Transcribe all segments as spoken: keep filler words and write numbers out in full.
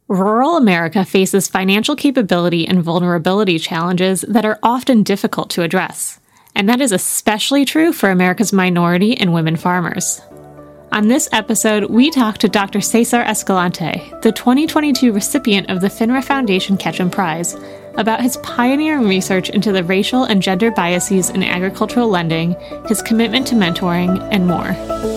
Rural America faces financial capability and vulnerability challenges that are often difficult to address. And that is especially true for America's minority and women farmers. On this episode, we talk to Doctor Cesar Escalante, the twenty twenty-two recipient of the FINRA Foundation Ketchum Prize, about his pioneering research into the racial and gender biases in agricultural lending, his commitment to mentoring, and more.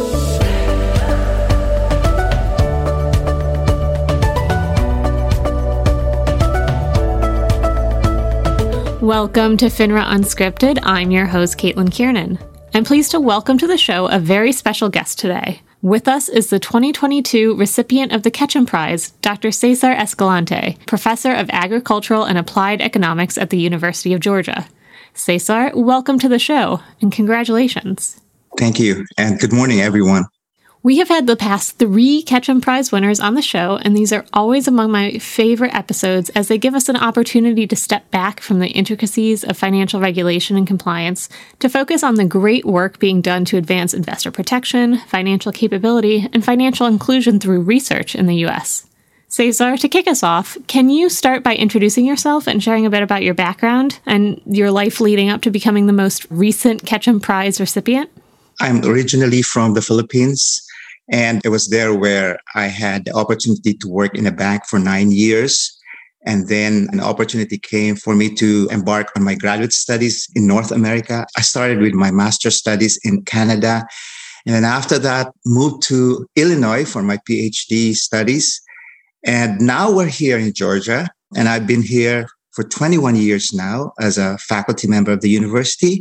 Welcome to FINRA Unscripted. I'm your host, Caitlin Kiernan. I'm pleased to welcome to the show a very special guest today. With us is the twenty twenty-two recipient of the Ketchum Prize, Doctor Cesar Escalante, Professor of Agricultural and Applied Economics at the University of Georgia. Cesar, welcome to the show, and congratulations. Thank you, and good morning, everyone. We have had the past three Ketchum Prize winners on the show, and these are always among my favorite episodes as they give us an opportunity to step back from the intricacies of financial regulation and compliance to focus on the great work being done to advance investor protection, financial capability, and financial inclusion through research in the U S. Cesar, to kick us off, can you start by introducing yourself and sharing a bit about your background and your life leading up to becoming the most recent Ketchum Prize recipient? I'm originally from the Philippines. And it was there where I had the opportunity to work in a bank for nine years. And then an opportunity came for me to embark on my graduate studies in North America. I started with my master's studies in Canada. And then after that, moved to Illinois for my PhD studies. And now we're here in Georgia. And I've been here for twenty-one years now as a faculty member of the university.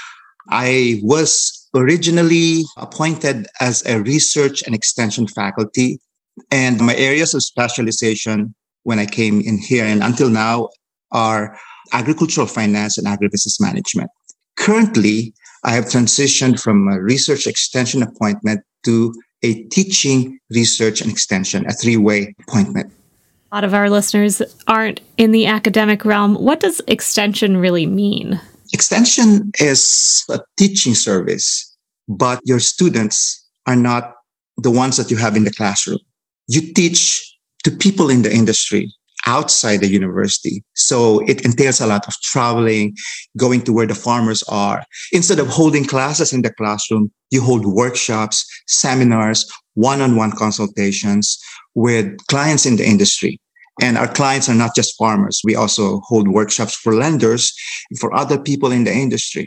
I was originally appointed as a research and extension faculty, and my areas of specialization when I came in here and until now are agricultural finance and agribusiness management. Currently, I have transitioned from a research extension appointment to a teaching research and extension, a three-way appointment. A lot of our listeners aren't in the academic realm. What does extension really mean? Extension is a teaching service, but your students are not the ones that you have in the classroom. You teach to people in the industry outside the university. So it entails a lot of traveling, going to where the farmers are. Instead of holding classes in the classroom, you hold workshops, seminars, one-on-one consultations with clients in the industry. And our clients are not just farmers. We also hold workshops for lenders, for other people in the industry.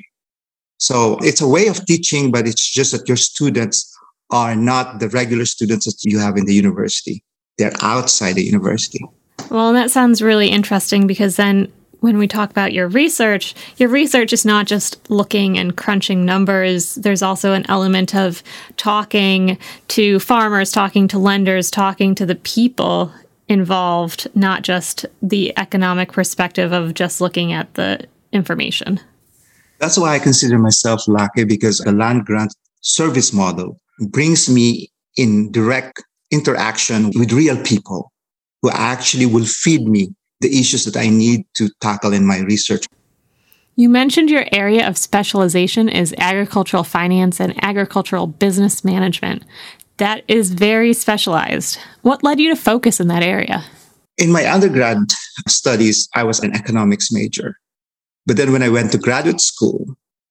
So it's a way of teaching, but it's just that your students are not the regular students that you have in the university. They're outside the university. Well, that sounds really interesting because then when we talk about your research, your research is not just looking and crunching numbers. There's also an element of talking to farmers, talking to lenders, talking to the people involved, not just the economic perspective of just looking at the information. That's why I consider myself lucky, because the land grant service model brings me in direct interaction with real people who actually will feed me the issues that I need to tackle in my research. You mentioned your area of specialization is agricultural finance and agricultural business management. That is very specialized. What led you to focus in that area? In my undergrad studies, I was an economics major. But then when I went to graduate school,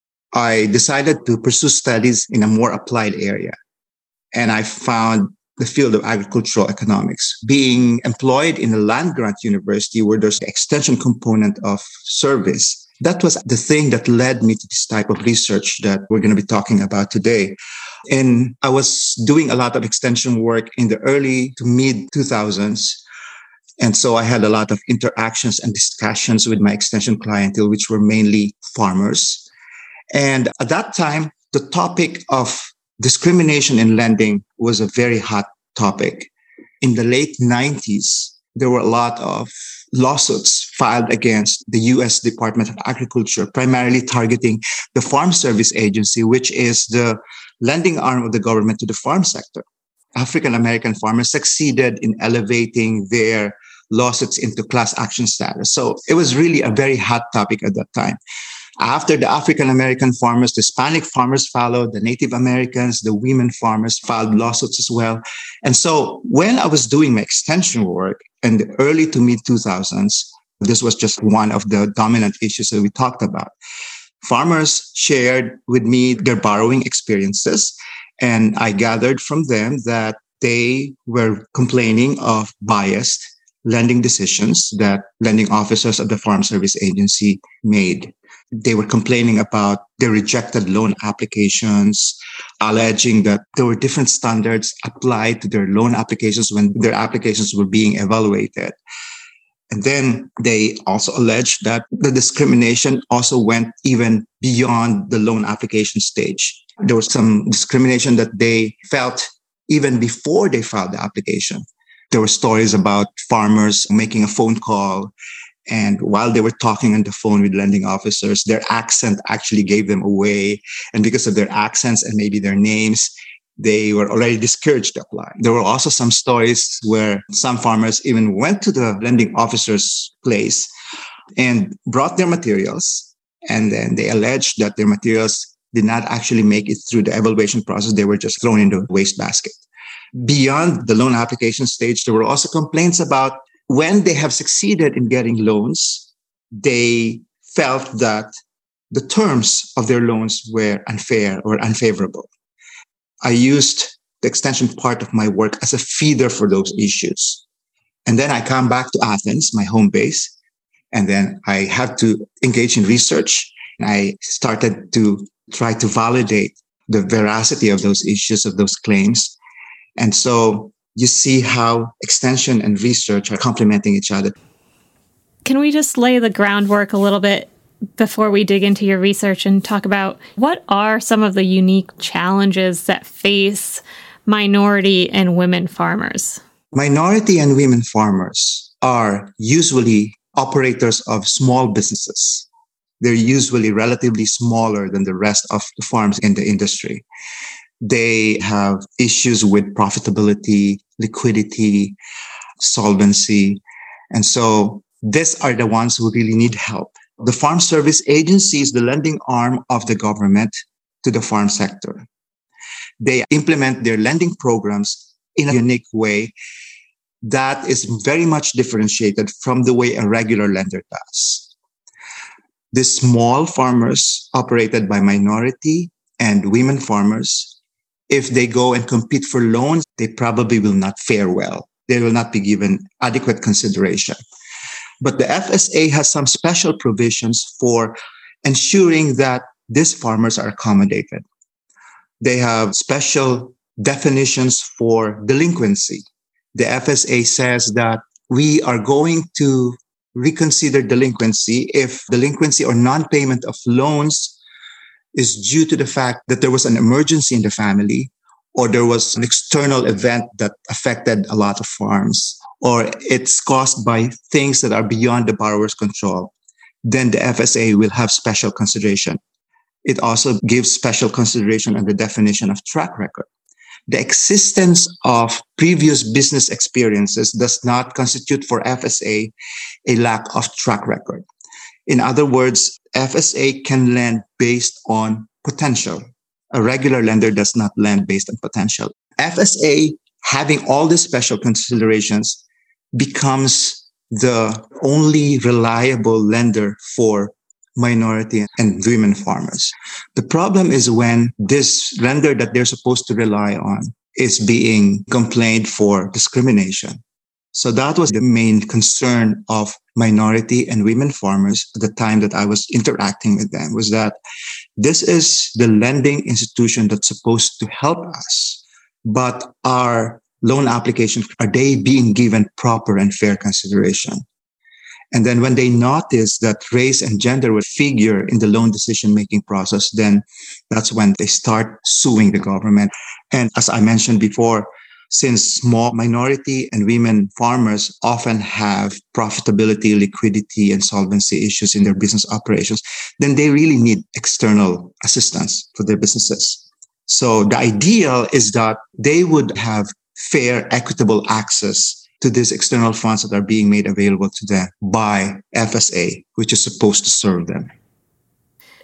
I decided to pursue studies in a more applied area. And I found the field of agricultural economics. Being employed in a land grant university where there's the extension component of service, that was the thing that led me to this type of research that we're going to be talking about today. And I was doing a lot of extension work in the early to mid two thousands. And so I had a lot of interactions and discussions with my extension clientele, which were mainly farmers. And at that time, the topic of discrimination in lending was a very hot topic. In the late nineties, there were a lot of lawsuits filed against the U S Department of Agriculture, primarily targeting the Farm Service Agency, which is the lending arm of the government to the farm sector. African American farmers succeeded in elevating their lawsuits into class action status. So it was really a very hot topic at that time. After the African American farmers, the Hispanic farmers followed, the Native Americans, the women farmers filed lawsuits as well. And so when I was doing my extension work in the early to mid two thousands, this was just one of the dominant issues that we talked about. Farmers shared with me their borrowing experiences, and I gathered from them that they were complaining of biased lending decisions that lending officers of the Farm Service Agency made. They were complaining about their rejected loan applications, alleging that there were different standards applied to their loan applications when their applications were being evaluated. And then they also alleged that the discrimination also went even beyond the loan application stage. There was some discrimination that they felt even before they filed the application. There were stories about farmers making a phone call, and while they were talking on the phone with lending officers, their accent actually gave them away. And because of their accents and maybe their names, they were already discouraged to apply. There were also some stories where some farmers even went to the lending officer's place and brought their materials, and then they alleged that their materials did not actually make it through the evaluation process. They were just thrown into the wastebasket. Beyond the loan application stage, there were also complaints about when they have succeeded in getting loans, they felt that the terms of their loans were unfair or unfavorable. I used the extension part of my work as a feeder for those issues. And then I come back to Athens, my home base, and then I had to engage in research. I started to try to validate the veracity of those issues, of those claims. And so you see how extension and research are complementing each other. Can we just lay the groundwork a little bit before we dig into your research and talk about what are some of the unique challenges that face minority and women farmers? Minority and women farmers are usually operators of small businesses. They're usually relatively smaller than the rest of the farms in the industry. They have issues with profitability, liquidity, solvency. And so these are the ones who really need help. The Farm Service Agency is the lending arm of the government to the farm sector. They implement their lending programs in a unique way that is very much differentiated from the way a regular lender does. The small farmers operated by minority and women farmers, if they go and compete for loans, they probably will not fare well. They will not be given adequate consideration. But the F S A has some special provisions for ensuring that these farmers are accommodated. They have special definitions for delinquency. The F S A says that we are going to reconsider delinquency if delinquency or non-payment of loans is due to the fact that there was an emergency in the family, or there was an external event that affected a lot of farms, or it's caused by things that are beyond the borrower's control. Then the F S A will have special consideration. It also gives special consideration on the definition of track record. The existence of previous business experiences does not constitute for F S A a lack of track record. In other words, F S A can lend based on potential. A regular lender does not lend based on potential. F S A, having all these special considerations, becomes the only reliable lender for minority and women farmers. The problem is when this lender that they're supposed to rely on is being complained for discrimination. So that was the main concern of minority and women farmers at the time that I was interacting with them, was that this is the lending institution that's supposed to help us, but our loan applications, are they being given proper and fair consideration? And then when they notice that race and gender would figure in the loan decision-making process, then that's when they start suing the government. And as I mentioned before, since small minority and women farmers often have profitability, liquidity, and solvency issues in their business operations, then they really need external assistance for their businesses. So the ideal is that they would have fair, equitable access to these external funds that are being made available to them by F S A, which is supposed to serve them.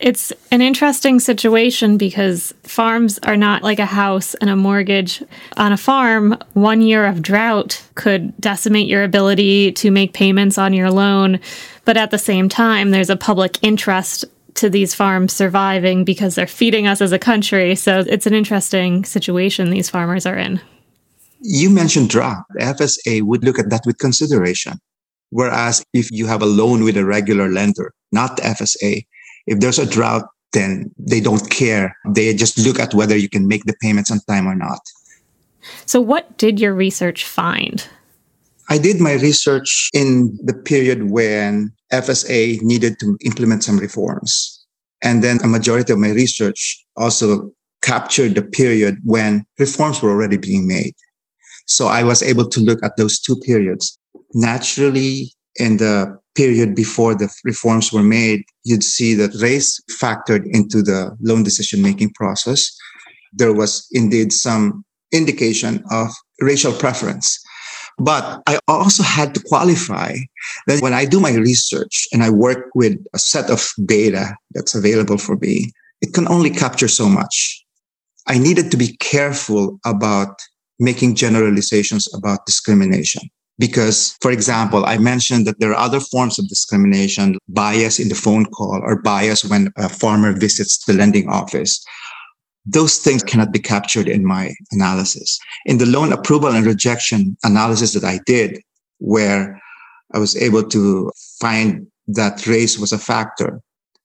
It's an interesting situation because farms are not like a house and a mortgage. On a farm, one year of drought could decimate your ability to make payments on your loan. But at the same time, there's a public interest to these farms surviving because they're feeding us as a country. So it's an interesting situation these farmers are in. You mentioned drought. The F S A would look at that with consideration. Whereas if you have a loan with a regular lender, not the F S A, if there's a drought, then they don't care. They just look at whether you can make the payments on time or not. So what did your research find? I did my research in the period when F S A needed to implement some reforms. And then a majority of my research also captured the period when reforms were already being made. So I was able to look at those two periods. Naturally, in the period before the reforms were made, you'd see that race factored into the loan decision-making process. There was indeed some indication of racial preference. But I also had to qualify that when I do my research and I work with a set of data that's available for me, it can only capture so much. I needed to be careful about making generalizations about discrimination. Because, for example, I mentioned that there are other forms of discrimination, bias in the phone call or bias when a farmer visits the lending office. Those things cannot be captured in my analysis. In the loan approval and rejection analysis that I did, where I was able to find that race was a factor,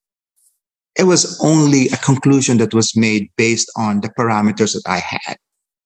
it was only a conclusion that was made based on the parameters that I had.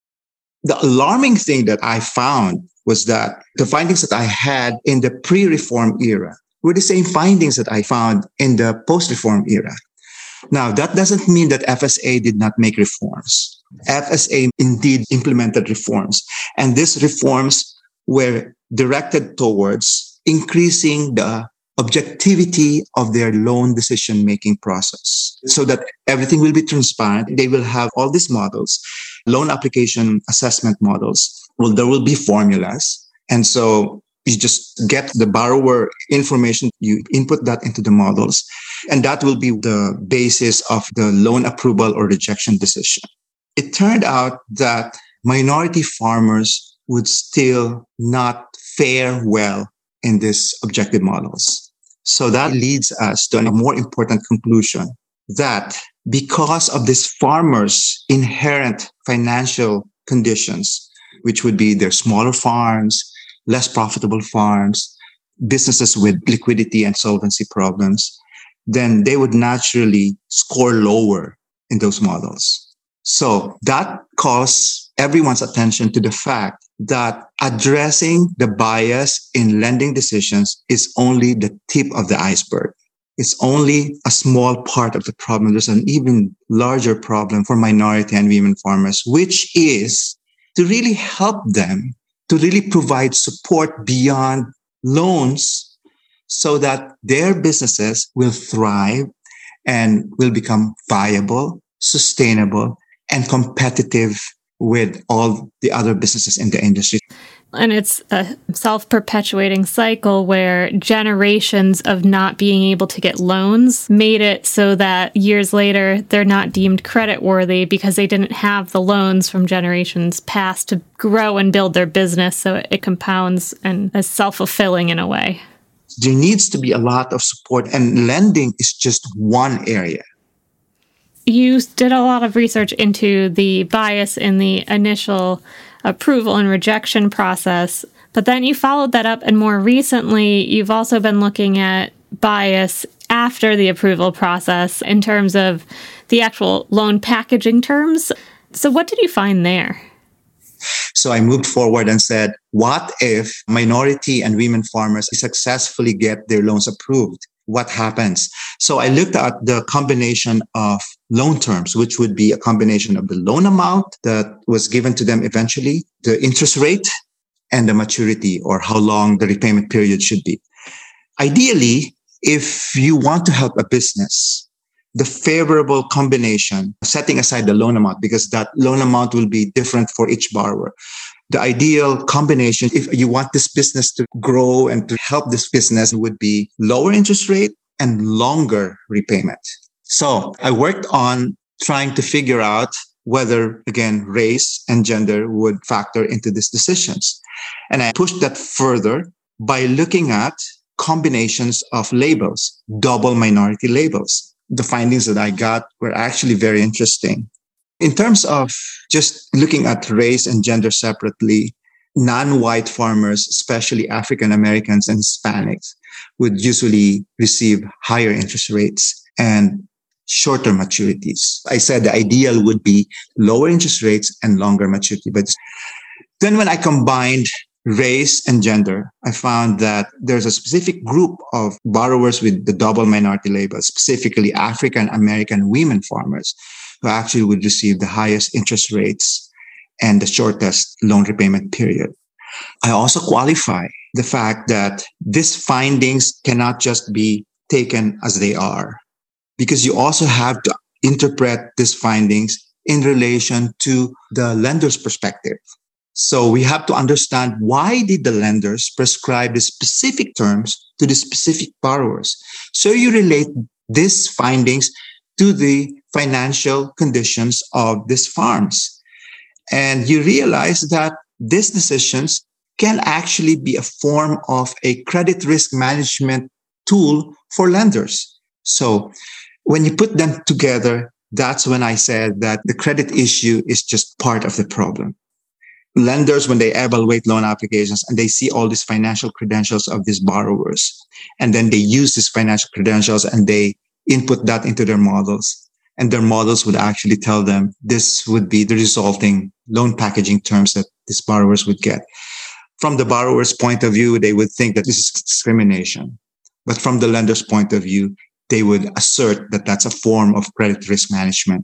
The alarming thing that I found was that the findings that I had in the pre-reform era were the same findings that I found in the post-reform era. Now, that doesn't mean that F S A did not make reforms. F S A indeed implemented reforms, and these reforms were directed towards increasing the objectivity of their loan decision-making process so that everything will be transparent. They will have all these models, loan application assessment models. Well, there will be formulas. And so you just get the borrower information, you input that into the models, and that will be the basis of the loan approval or rejection decision. It turned out that minority farmers would still not fare well in these objective models. So that leads us to a more important conclusion that because of this farmers' inherent financial conditions, which would be their smaller farms, less profitable farms, businesses with liquidity and solvency problems, then they would naturally score lower in those models. So that calls everyone's attention to the fact that addressing the bias in lending decisions is only the tip of the iceberg. It's only a small part of the problem. There's an even larger problem for minority and women farmers, which is to really help them, to really provide support beyond loans so that their businesses will thrive and will become viable, sustainable, and competitive with all the other businesses in the industry. And it's a self-perpetuating cycle where generations of not being able to get loans made it so that years later they're not deemed creditworthy because they didn't have the loans from generations past to grow and build their business. So it compounds and is self-fulfilling in a way. There needs to be a lot of support, and lending is just one area. You did a lot of research into the bias in the initial approval and rejection process, but then you followed that up, and more recently, you've also been looking at bias after the approval process in terms of the actual loan packaging terms. So what did you find there? So I moved forward and said, what if minority and women farmers successfully get their loans approved? What happens? So I looked at the combination of loan terms, which would be a combination of the loan amount that was given to them eventually, the interest rate, and the maturity, or how long the repayment period should be. Ideally, if you want to help a business, the favorable combination, setting aside the loan amount, because that loan amount will be different for each borrower. The ideal combination, if you want this business to grow and to help this business, would be lower interest rate and longer repayment. So I worked on trying to figure out whether, again, race and gender would factor into these decisions. And I pushed that further by looking at combinations of labels, double minority labels. The findings that I got were actually very interesting. In terms of just looking at race and gender separately, non-white farmers, especially African Americans and Hispanics, would usually receive higher interest rates and shorter maturities. I said the ideal would be lower interest rates and longer maturity. But then when I combined race and gender, I found that there's a specific group of borrowers with the double minority label, specifically African American women farmers, who actually would receive the highest interest rates and the shortest loan repayment period. I also qualify the fact that these findings cannot just be taken as they are, because you also have to interpret these findings in relation to the lender's perspective. So we have to understand, why did the lenders prescribe the specific terms to the specific borrowers? So you relate these findings to the financial conditions of these farms. And you realize that these decisions can actually be a form of a credit risk management tool for lenders. So when you put them together, that's when I said that the credit issue is just part of the problem. Lenders, when they evaluate loan applications and they see all these financial credentials of these borrowers, and then they use these financial credentials and they input that into their models, and their models would actually tell them this would be the resulting loan packaging terms that these borrowers would get. From the borrower's point of view, they would think that this is discrimination. But from the lender's point of view, they would assert that that's a form of credit risk management.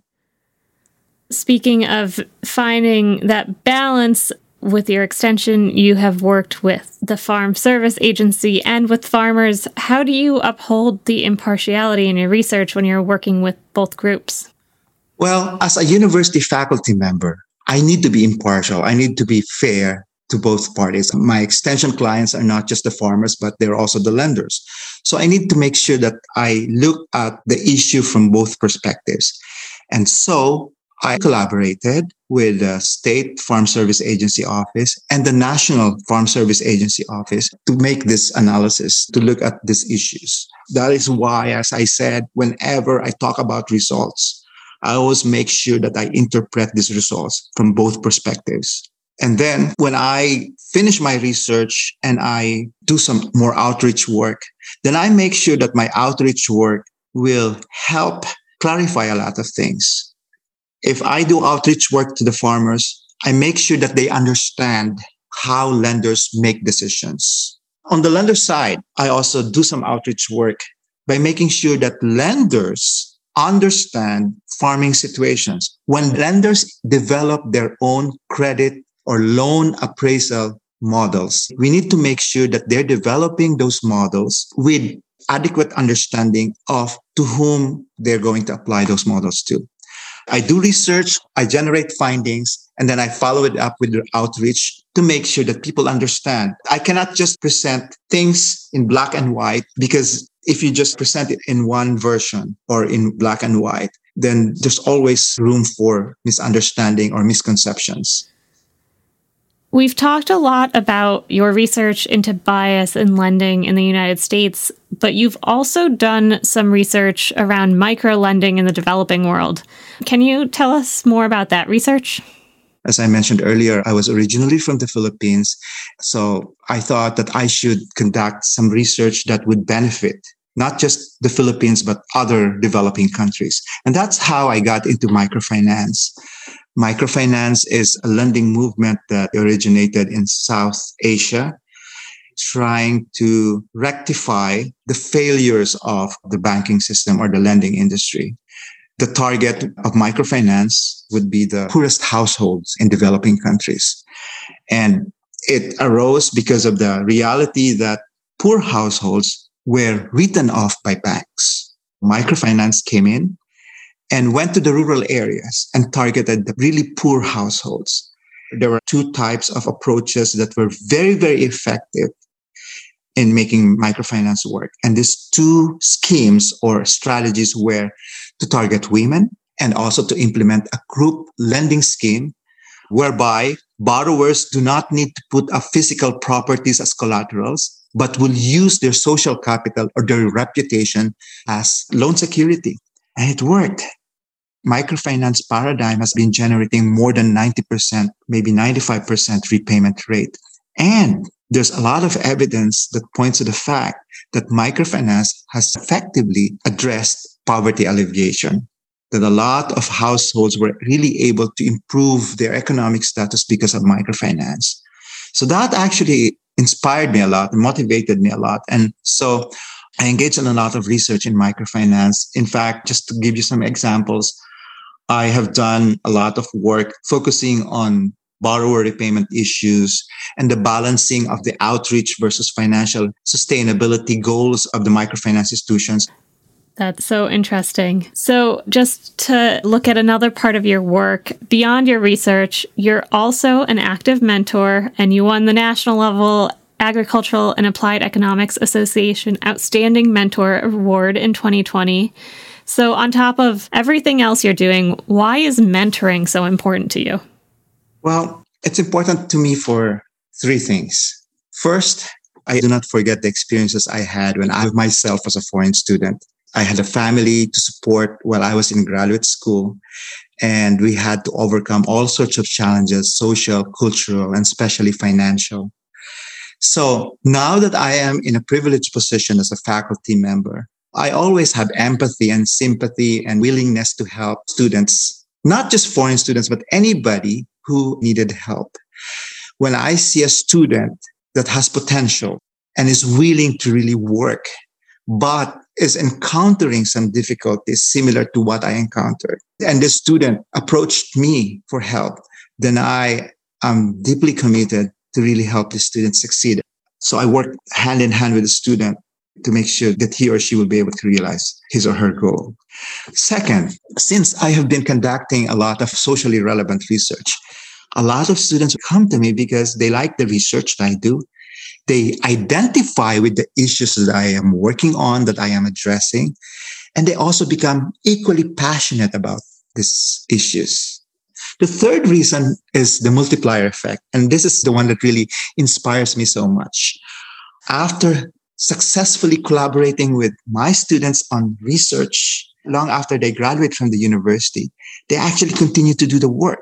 Speaking of finding that balance, with your extension, you have worked with the Farm Service Agency and with farmers. How do you uphold the impartiality in your research when you're working with both groups? Well, as a university faculty member, I need to be impartial. I need to be fair to both parties. My extension clients are not just the farmers, but they're also the lenders. So I need to make sure that I look at the issue from both perspectives. And so I collaborated with the State Farm Service Agency Office and the National Farm Service Agency Office to make this analysis, to look at these issues. That is why, as I said, whenever I talk about results, I always make sure that I interpret these results from both perspectives. And then when I finish my research and I do some more outreach work, then I make sure that my outreach work will help clarify a lot of things. If I do outreach work to the farmers, I make sure that they understand how lenders make decisions. On the lender side, I also do some outreach work by making sure that lenders understand farming situations. When lenders develop their own credit or loan appraisal models, we need to make sure that they're developing those models with adequate understanding of to whom they're going to apply those models to. I do research, I generate findings, and then I follow it up with outreach to make sure that people understand. I cannot just present things in black and white, because if you just present it in one version or in black and white, then there's always room for misunderstanding or misconceptions. We've talked a lot about your research into bias in lending in the United States, but you've also done some research around micro-lending in the developing world. Can you tell us more about that research? As I mentioned earlier, I was originally from the Philippines, so I thought that I should conduct some research that would benefit not just the Philippines, but other developing countries. And that's how I got into microfinance. Microfinance is a lending movement that originated in South Asia, trying to rectify the failures of the banking system or the lending industry. The target of microfinance would be the poorest households in developing countries. And it arose because of the reality that poor households were written off by banks. Microfinance came in and went to the rural areas and targeted the really poor households. There were two types of approaches that were very, very effective in making microfinance work. And these two schemes or strategies were to target women and also to implement a group lending scheme whereby borrowers do not need to put up physical properties as collaterals, but will use their social capital or their reputation as loan security. And it worked. Microfinance paradigm has been generating more than ninety percent, maybe ninety-five percent repayment rate. And there's a lot of evidence that points to the fact that microfinance has effectively addressed poverty alleviation, that a lot of households were really able to improve their economic status because of microfinance. So that actually inspired me a lot and motivated me a lot. And so I engaged in a lot of research in microfinance. In fact, just to give you some examples, I have done a lot of work focusing on borrower repayment issues and the balancing of the outreach versus financial sustainability goals of the microfinance institutions. That's so interesting. So just to look at another part of your work, beyond your research, you're also an active mentor, and you won the national level Agricultural and Applied Economics Association Outstanding Mentor Award in twenty twenty. So on top of everything else you're doing, why is mentoring so important to you? Well, it's important to me for three things. First, I do not forget the experiences I had when I myself was a foreign student. I had a family to support while I was in graduate school, and we had to overcome all sorts of challenges, social, cultural, and especially financial. So now that I am in a privileged position as a faculty member, I always have empathy and sympathy and willingness to help students, not just foreign students, but anybody who needed help. When I see a student that has potential and is willing to really work, but is encountering some difficulties similar to what I encountered, and the student approached me for help, then I am deeply committed to really help the student succeed. So I work hand in hand with the student to make sure that he or she will be able to realize his or her goal. Second, since I have been conducting a lot of socially relevant research, a lot of students come to me because they like the research that I do. They identify with the issues that I am working on, that I am addressing, and they also become equally passionate about these issues. The third reason is the multiplier effect, and this is the one that really inspires me so much. After successfully collaborating with my students on research, long after they graduate from the university, they actually continue to do the work.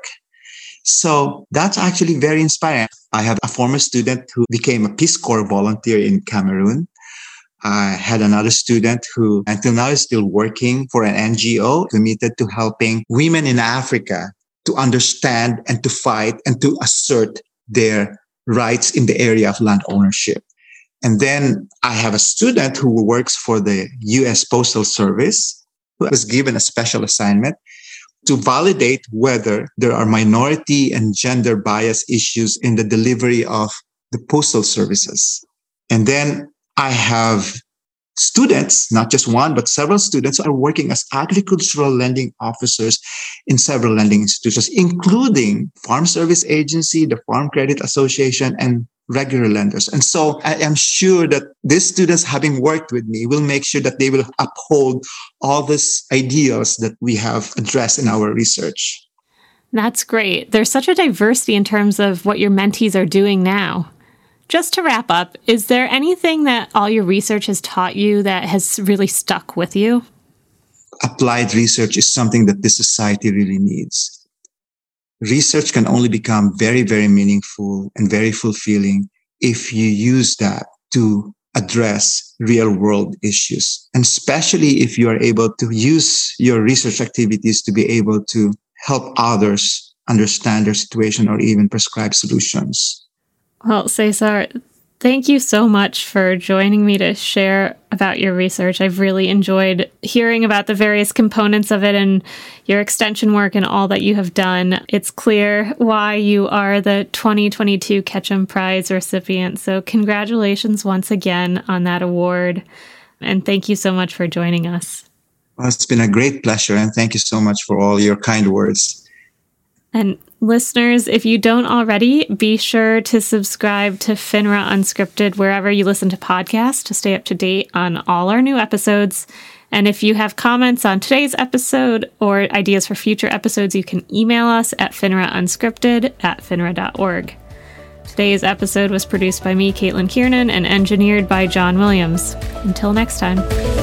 So that's actually very inspiring. I have a former student who became a Peace Corps volunteer in Cameroon. I had another student who until now is still working for an N G O committed to helping women in Africa to understand and to fight and to assert their rights in the area of land ownership. And then I have a student who works for the U S Postal Service who was given a special assignment to validate whether there are minority and gender bias issues in the delivery of the postal services. And then I have students, not just one, but several students are working as agricultural lending officers in several lending institutions, including Farm Service Agency, the Farm Credit Association, and regular lenders. And so I am sure that these students, having worked with me, will make sure that they will uphold all these ideals that we have addressed in our research. That's great. There's such a diversity in terms of what your mentees are doing now. Just to wrap up, is there anything that all your research has taught you that has really stuck with you? Applied research is something that this society really needs. Research can only become very, very meaningful and very fulfilling if you use that to address real world issues. And especially if you are able to use your research activities to be able to help others understand their situation or even prescribe solutions. Well, Cesar, thank you so much for joining me to share about your research. I've really enjoyed hearing about the various components of it and your extension work and all that you have done. It's clear why you are the twenty twenty-two Ketchum Prize recipient. So congratulations once again on that award. And thank you so much for joining us. Well, it's been a great pleasure. And thank you so much for all your kind words. And listeners, if you don't already, be sure to subscribe to FINRA Unscripted wherever you listen to podcasts to stay up to date on all our new episodes. And if you have comments on today's episode or ideas for future episodes, you can email us at finraunscripted at finra dot org. Today's episode was produced by me, Caitlin Kiernan, and engineered by John Williams. Until next time.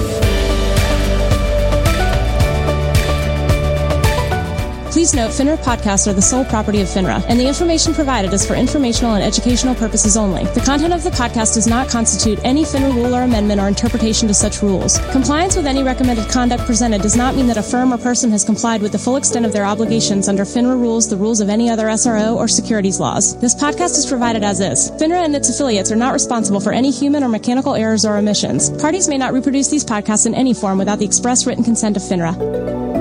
Please note, FINRA podcasts are the sole property of FINRA, and the information provided is for informational and educational purposes only. The content of the podcast does not constitute any FINRA rule or amendment or interpretation to such rules. Compliance with any recommended conduct presented does not mean that a firm or person has complied with the full extent of their obligations under FINRA rules, the rules of any other S R O, or securities laws. This podcast is provided as is. FINRA and its affiliates are not responsible for any human or mechanical errors or omissions. Parties may not reproduce these podcasts in any form without the express written consent of FINRA.